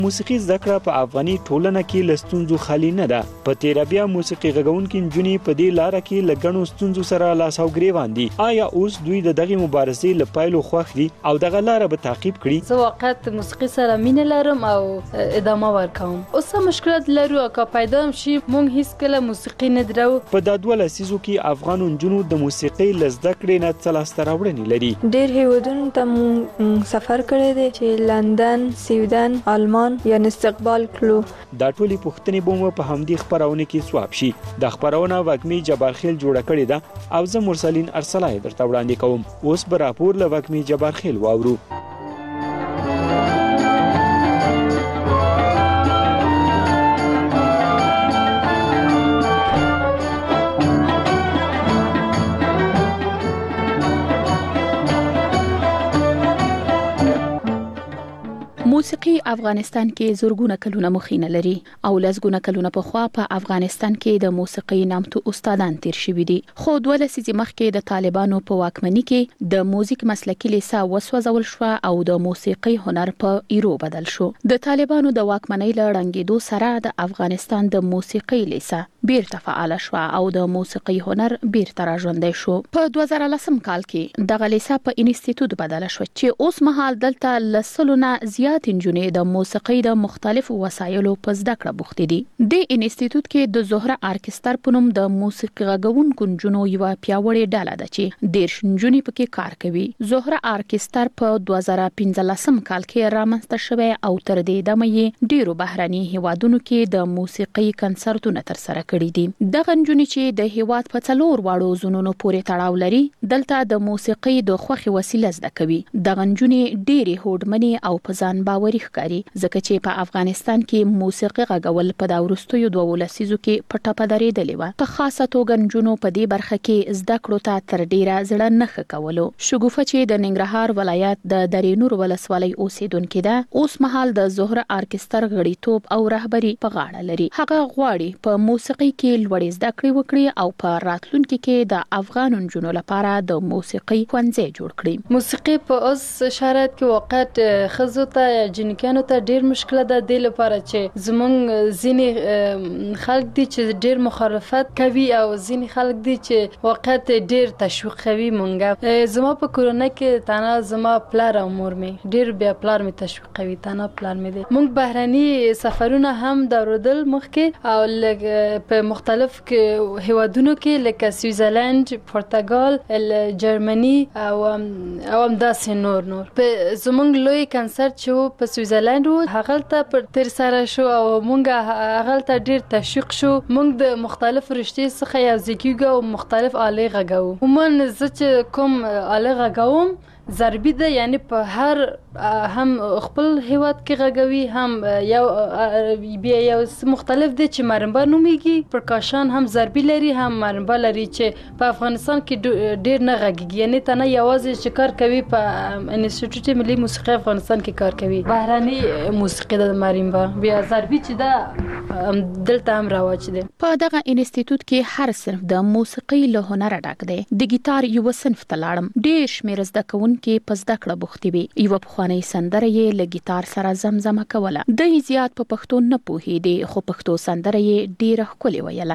موسیقي زده کړه په افغاني ټولنه کې له ستونزو خالي نه ده. په تیربیا موسیقي غږونکي نجونې په دې لار کې له ګڼو ستونزو سره لاس او ګریوان دي. آیا اوس دوی د دغه مبارزې له پایلو خوښ دي او دغه لار به تعقیب کړي؟ زه واقعا موسیقي سره مینه لرم او ادامه ورکوم. اوس مشکلات لرو که پیدا شي مونږ هیڅ کله موسیقي نه درو. په دادوله لسیزو کې افغان نجونو د موسیقي لزده کړې نه څه لاسته راوړنې لري. ډېر هیوادونو ته سفر کړی دی چې لندن، سویډن، آلمان یعنی استقبال کړو. دا ټولې پوښتنې به مو په همدې خپرونه کې ځواب شي. د خپرونه وږمې جبارخیل جوړه کړې ده او زه مرسلین ارسلای درته وړاندې کوم. اوس به راپور له وږمې جبارخیل واورو. موسیقي افغانستان کې زورګونه کلونه مخینه لري او لسګونه کلونه پخوا په افغانستان کې د موسیقي نامتو استادان تیر شوي دي. خو 12 لسیزې مخکې د طالبانو په واکمنۍ کې د موزیک مسلکي لیسه وسوځول شو او د موسیقي هنر په ایرو بدل شو. د طالبانو د واکمنۍ له ړنګېدو سره د افغانستان د موسیقي لیسه بیرته فعال شو او د موسیقي هنر بیرته راژوندی شو. په 2010 کال کې دغه لیسه په انسټیټیوټ بدل شو چې اوس مهال دلته لسلونه زیات نجونې د موسیقۍ د مختلفو وسایلو په زده کړه بوختې دي. د انسټیټیوټ کې د زهره ارکستر په نوم د موسیقي غږونکو نجونو یو پیاوړی ډله ده چې 10 نجونې پکې کار کوي. زهره ارکستر په 2015 کال کې رامنځته شوی او تر دې دمه یې ډیرو بهرني هیوادونو کې د موسیقي کنسرتونه تر سره کړي دي. دغه نجونې چې د هیواد په څلور واړو زونونو پورې تړاو لري دلته د موسیقي د خوخي وسیله زده کوي. دغه نجونې ډېری هوډمنې او په ځان باوري ښکاري ځکه چې په افغانستان کې موسیقي غږول په دا وروستیو 2 لسیزو کې په ټپه درېدلې وه. په خاصه توګه نجونو په دې برخه کې زده کړو ته تر ډیره زړه نه ښه کولو. شګوفه چې د ننګرهار ولایت د درینور ولسوالۍ اوسیدونکې ده اوس مهال د زهره ارکستر غړیتوب او رهبری په غاړه لري. هغه غواړي په موسیقي کې لوړې زده کړې وکړي او په راتلونکي کې د افغان نجونو لپاره د موسیقي ښوونځی جوړ کړي. موسیقي په اوس شرایط کې واقعا خزو ته جنکانو ته ډیر مشکله ده د لپاره چې زمونږ ځینې خلک دي چې ډیر مخالفت کوي او ځینې خلک دي چې واقعا ډیر تشویق کوي. مونږه زما په کورونه کې تنها زما پلار او مور مې ډیر بیا پلار مې تشویق کوي، تنها پلار مې دي. مونږ بهرني سفرونه هم درودل مخکې او په مختلف هیوادونو کې لکه سویزرلند، پرتګال، جرمني او همداسې نور. په زمونږ لوی کنسرت چې په سویزرلند و هغه ته پر تر سره شو او مونږ هغه ته ډیر تشویق شو. مونږ د مختلف رشتې څخه یو ځکیږو او مختلف آلې غږو. عموما زه چې کوم آلې غږوم ضربي ده، یعنی په هر هم خپل هیواد کې غږوي، هم یو بیا یو مختلف دي چې مرمبا نوميږي. پرکاشان هم ضربي لري هم مرمبا لري چې په افغانستان کې ډیر نه غږیږي، یعنی تنه یوازې چې کار کوي په انسټیټیوټ ملي موسیقي افغانستان کې کار کوي. بهراني موسیقي د مرمبا بیا ضربي چې ده دلته هم رواج دي. په دغه انسټیټیوټ کې هر صنف د موسیقي له هنر ډک دی. د ګیټار یو صنف ته لاړم. ډیر شمیر زده کوونکي په زده کړه بوختي وي. یو پخوانی سندره یې له ګیټار سره زمزمه کوله. د زیات په پښتو نه پوهېدی خو پښتو سندره یې ډیره ښکلې ویله.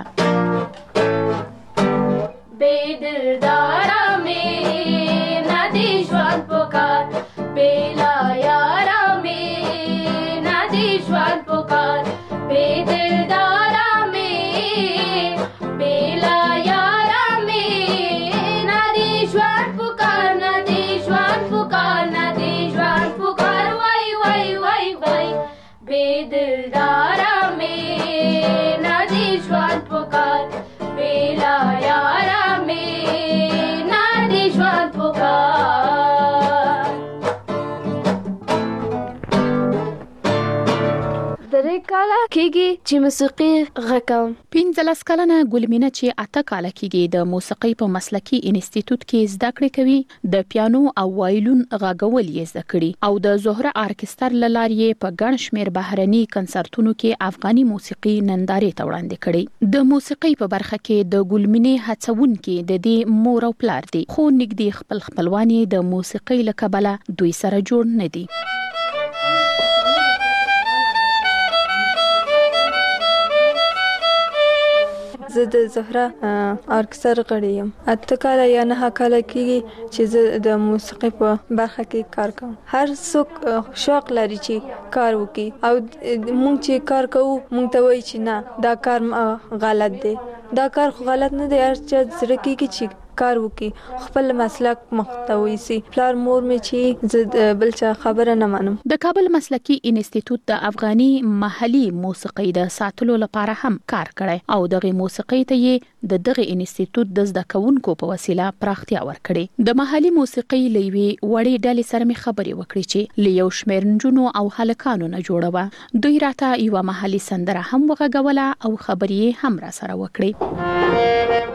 بے دلدارا میں نہ دی ژوند پکار، بلا یارا میں نہ دی ژوند پکار، بے دلدارا میں بلا یارا میں نہ دی ژوند پکار، نہ دی ژوند پکار، نہ دی ژوند پکار، وای وای وای وای بے دلدارا میں نہ دی ژوند پکار، بلا یارا درې کاله کېږي چې موسیقي غږوم. 15 کلنه ګلمینه چې 8 کاله کېږي د موسیقي په مسلکي انسټیټیوټ کې زده کړې کوي. د پیانو او وایلون غږول یې زده کړي او د زهره ارکستر لارې په ګڼ شمیر بهرني کنسرتونو کې افغاني موسیقي نندارې ته وړاندې کړي. د موسیقي په برخه کې د ګلمینې هڅونکي د دې مور او پلار دي، خو نږدې خپلوان یې د موسیقي له کبله دوی سره جوړ نه دي. زه د زهره ارکستر غړی یم. 8 کاله یا 9 کاله کېږي چې زه د موسیقي په برخه کې کار کوم. هر څوک شوق لري چې کار وکړي او موږ چې کار کوو موږ ته وایي چې نه دا کار غلط دی. دا کار خو غلط نه دی. هر چا زړه کېږي چې کار وکړي خپل مسلک مخته ویسي. پلار مور مې چې زه بل چا خبره نه منم. د کابل مسلکی انسټیټیوټ د افغاني محلي موسیقي د ساتلو لپاره هم کار کړی او دغه موسیقي ته یې دغه انسټیټیوټ د زده کوونکو په وسیله پراختیا ورکړي. د محلي موسیقي لوي وړي ډلې سره مې خبرې وکړې چې لیو شمیر نجونو او هلکانو نه جوړوه. دوی راته یو محلي سندره هم وغږوله او خبرې هم را سره وکړې.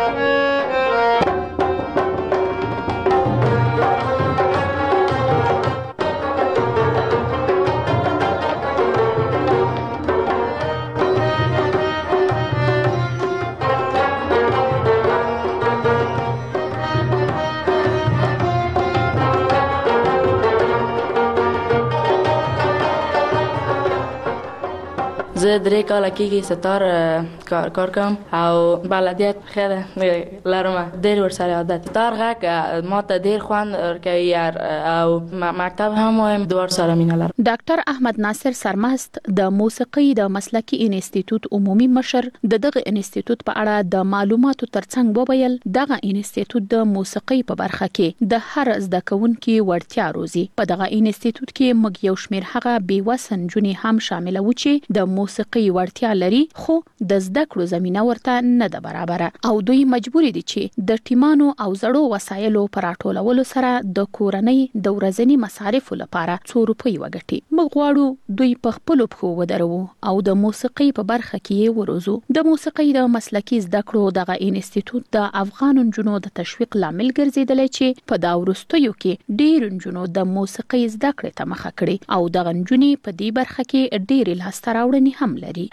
زه 3 کاله کېږي ستار کار کوم او بلدیت خیلی لرم. ډېر ورسره عادت. ستار غږ ماته ډېر خوند ورکوي او مکتب هم وایم. دوار سره مینه لرم. ډاکټر احمد ناصر سرمست د موسیقي د مسلکی انسټیټیوټ عمومي مشر دغه انسټیټیوټ په اړه د معلوماتو ترڅنګ وویل دغه انسټیټیوټ د موسیقي په برخه کې د هر زده کوونکي وړتیا روزي. په دغه انسټیټیوټ کې موږ یو شمېر هغه بیوسه نجونې هم شامل وو چې د موسیقي وړتیا لري خو د زده کړو زمينه ورته نه ده برابر او دوی مجبور دي چې د ټیمانو او زړو وسایلو پر راټولولو سره د کورنۍ د ورځني مصارفو لپاره 2 روپۍ وګټي. موږ غواړو دوی په خپل پخو ودرو او د موسیقي په برخه کې وروزو. د موسیقي د مسلکی زده کړو دغه انسټیټیوټ د افغان نجونو د تشویق لامل ګرځیدلی چې په دا وروستیو کې ډېر نجونو د موسیقي زده کړې ته مخه کړې او دغه نجونې په دې برخه کې ډېر لاسته راوړنې هم لري.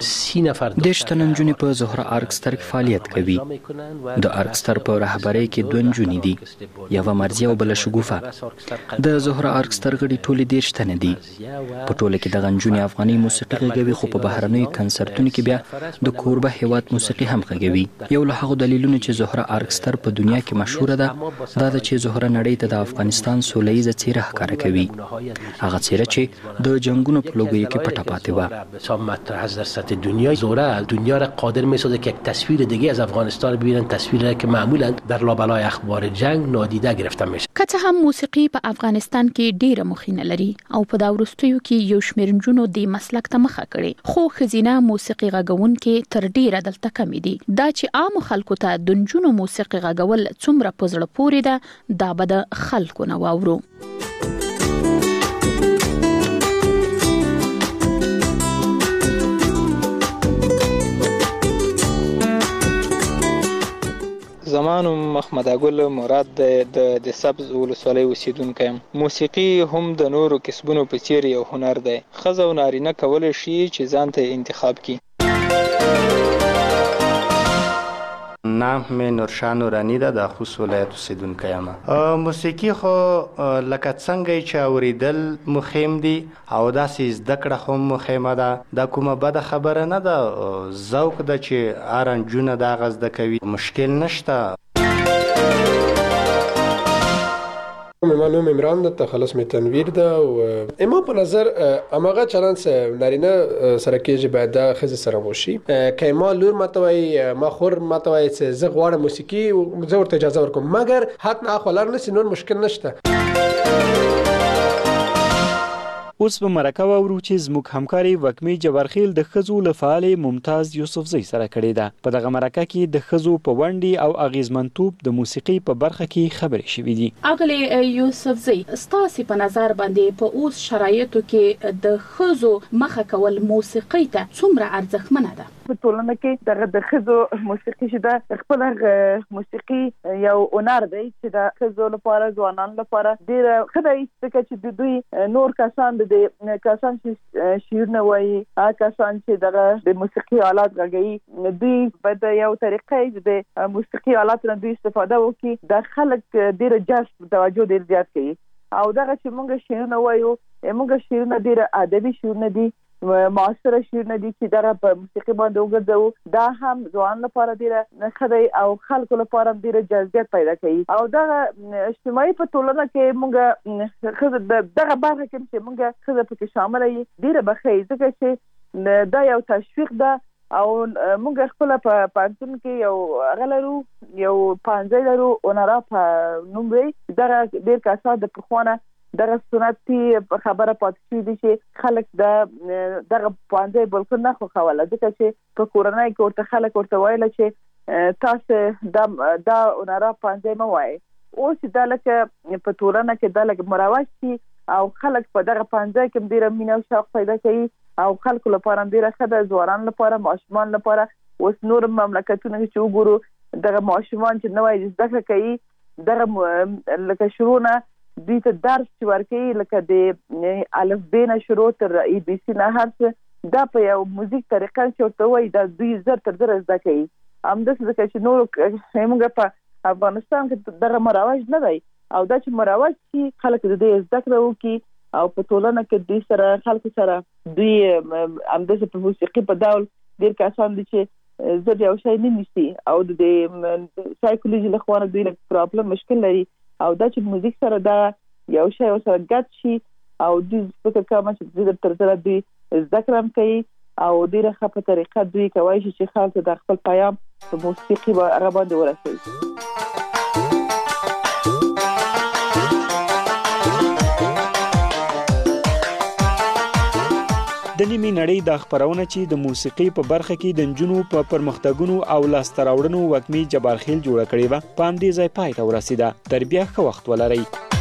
10 تن نجونې په زهره ارکستر کې فعالیت کوي. د ارکستر په رهبرۍ کې 2 نجونې دي، یو مرزیه او بل شګوفه. د زهره ارکستر غړي ټول 10 تن دي. په ټوله کې دغه نجونې افغاني موسیقي غږوي خو په بهرنیو کنسرتونو کې بیا د کوربه هیواد موسیقي هم غږوي. یو له هغو دلیلونو چې زهره ارکستر په دنیا کې مشهور ده دا د چې زهره نړۍ ته د افغانستان سوله‌یزه څیره ښکاره کوي. هغه څیره چې د جنگونو په لوګیو کې پټه پاتې و. از در سطح دنیا زهره دنیا را قادر می‌سازه که یک تصویر دیگه از افغانستان ببینن، تصویری که معمولا در لابلای اخبار جنگ نادیده گرفته میشه. که څه هم موسیقي په افغانستان کې ډیره مخینه لري او په دا وروستیو کې یو شمېر نجونو د مسلک ته مخه کړي خو ښځینه موسیقي غږونکې تر ډیره دلته کمې دي. دا چې عام خلکو ته د نجونو موسیقي غږول څومره په زړه پورې ده دا به د خلکو نه واورو. زمانو محمد اګل مراد د سبز ولسوالۍ اوسیدونکی یم. موسیقي هم د نورو کسبونو په څیر یو هنر دی. ښځه او نارینه کولی شي چې ځان ته انتخاب کړي. نام می نورشاه نورانی ده، د خوست ولایت اوسیدونکی یم. موسیقي خو لکه څنګه چې اوریدل مهم دي او داسې زده کړه هم مهمه ده. دا کومه بده خبره نه ده. ذوق ده چې هر نجونه دغه زده کوي، مشکل نشته. من نوم عمران ده، تخلص می تنویر ده و اما په نظر اماغه چلند نارینه سره کېږي باید د ښځې سره وشي. که ما لور ماته وایي ما خور ماته وایي چې زه غواړم موسیقي زه ورته اجازه ورکوم، مګر حق نه اخوا لر نسي نور مشکل نشته. اوس به مرکه واورو چې زموږ همکاري وکمې جبارخیل د ښځو له فعالې ممتاز یوسفزۍ سره کړې ده. په دغه مرکه کې د ښځو په ونډې او اغیزمنتوب د موسیقي په برخه کې خبرې شوې دي. اغلې یوسفزۍ ستاسو په نظر باندې په اوس شرایطو کې د ښځو مخه کول موسیقي ته څومره ارزښتمنه ده؟ په ټولنه کې دغه د ښځو موسیقي چې ده خپل موسیقي یو هنر دی چې د ښځو لپاره ځوانانو لپاره ډېر ښه دی ځکه چې دوی نور کسان کسان چې شعرونه وایي هغه کسان چې دغه د موسیقي آلات غږوي دوی باید یو طریقې د موسیقي آلات نه دوی استفاده وکړي. د خلک ډېر جذب توجه ډېر زیات کوي او دغه چې موږ شعرونه وایو موږ شعرونه ډېر ادبي شعرونه دي معاصره شعرونه دي چې دغه په موسیقي باندې وګرځو، دا هم ځوان لپاره ډیره خدای او خلکو لپاره ډیره جذابیت پیدا کوي. او دغه اجتماعي په ټولنه کې موږ خزه دغه برخه کې چې موږ خزه پکې شامل یې ډیره بخې ځکه چې دا یو تشویق ده. او موږ خپل په پانتون کې یو غلرو یو پانځه لرو اونرا په نوم وی دغه ډیر کاسه د پخوانه دغه سنتي خبره پاتې شوې دي چې خلک دغه پانځه بلکې نه خوښوله ځکه چې په کورنۍ کې ورته خلک ورته وایي چې تاسو دا اونرا پانځه مو وایي. اوس دا لکه په ټولنه کې دا لکه مروج شي او خلک په دغه پانځه کې ډېر مینه او شوق پیدا کوي او خلکو لپاره ډېر ښه ده، ځوانان لپاره، ماشومان لپاره. اوس نور مملکتونه چې وګورو دغه ماشومان چې نوی زده کړه کوي دغه لکه شروع نه دوی ته درس چې ورکوي لکه د الف ب نه شروع تر ای بی سی نه هر څه دا په یو موزیک طریقه چې ورته وایي دا دوی زر تر زره زده کوي. همداسې ځکه چې نورو موږ په افغانستان کې دغه مروج نه دی او دا چې مروج شي خلک د دې زده کړه وکړي او په ټولنه کې دوی سره خلکو سره دوی همداسې په موسیقي په ډول ډېر کسان دي چې زه یو شی نه نیسي او د سایکولوژي له خوا دوی له پرابلم مشکل لري او دا چې موزیک سره دا یو شی سره ګډ شي او دوی فکر کوم چې تر څو دوی زده کړم کوي او ډیره ښه په طریقه دوی کوي چې خلک د خپل پیغام په موسیقي باندې ورسوي. د نیمې نړۍ د خبرونه چې د موسیقي په برخه کې د نجونو په پرمختګونو او لاستراوړنو وکمي جبارخیل جوړ کړي و په همدې ځای پای ته ورسیده. تر بیا ښه وخت ولرئ.